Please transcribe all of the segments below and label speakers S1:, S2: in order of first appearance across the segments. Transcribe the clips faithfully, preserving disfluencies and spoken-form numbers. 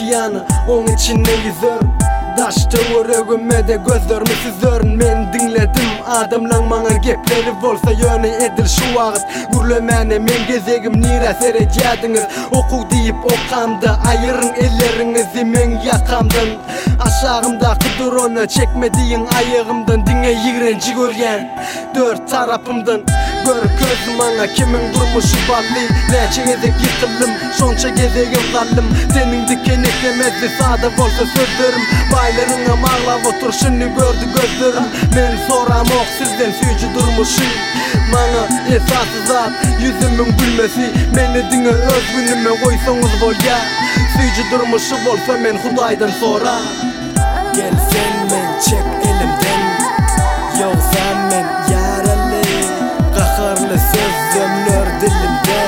S1: ýany, oň içinde ýüzer. Daşta örügüme de gözlerimi süzörün. Men dinledim adamlaň maňa gepleri bolsa ýöne edil şu wagt. Gürlemene men gezegim nira serejädiňiz. Okuw diýip okamda aýyryn ellerinizi men ýakamdan. Aşağımdaki dronu çekmediğin ayağımdan. Diňe ýigrenji görgen dört tarapımdan. Gör gözüm maňa kimin durmuşy bally. Näçe gezek ýykylym, şonça gezegim zalym. Senin dikeneklemezdi sada bolsa sözlerim. Baylaryňa maglap oturşyny gördü gözlerim. Men soram ok sizden süýji durmuşy. Maňa esasy zat ýüzümiň gülmesi. Meni diňe öz günüme goýsaňyz bolýar. Süýji durmuşy bolsa men Hudaýdan sora.
S2: Gel sen men çek elimden. Ýogsa men ýaraly, gaharly sözlemler dilimde.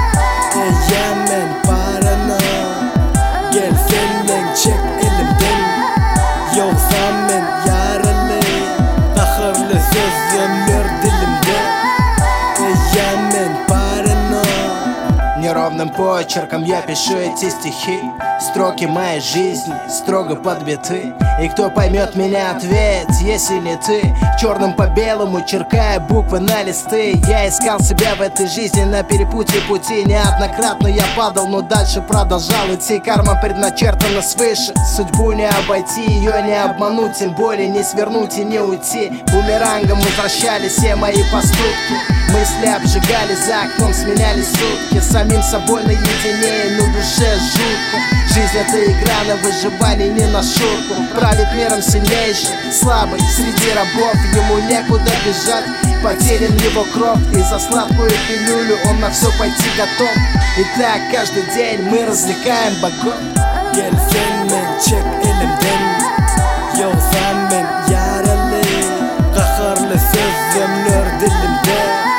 S2: Eýa men parana. Gel sen men çek elimden. Ýogsa men ýaraly, gaharly sözlemler dilimde. Eýa men parana.
S3: Неровным почерком я пишу эти стихи. Строки моей жизни строго подбиты. И кто поймет меня, ответь, если не ты. Черным по белому черкая буквы на листы. Я искал себя в этой жизни на перепутье пути. Неоднократно я падал, но дальше продолжал идти. Карма предначертана свыше, судьбу не обойти. Ее не обмануть, тем более не свернуть и не уйти. Бумерангом возвращались все мои поступки. Мысли обжигали, за окном сменялись сутки. Самим собой наедине, но душе жутко. Жизнь это игра на выживание, не на шутку. Правит миром сильнейший, слабый среди рабов. Ему некуда бежать, потерян его кровь. И за сладкую пилюлю он на все пойти готов. И так каждый день мы развлекаем богов.
S2: Gel sen men çek elimden. Ýogsa men ýaraly, gaharly sözlemler dilimde.